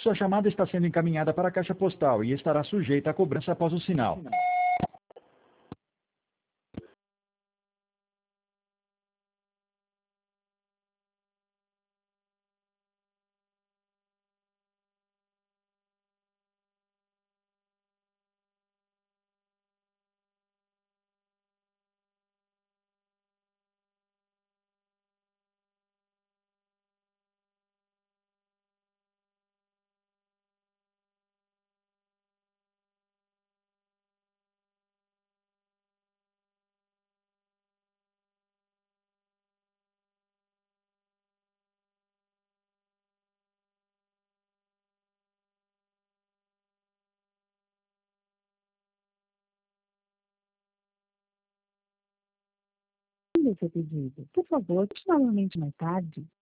Sua chamada está sendo encaminhada para a caixa postal e estará sujeita a cobrança após o sinal. Seu pedido. Por favor, novamente mais tarde.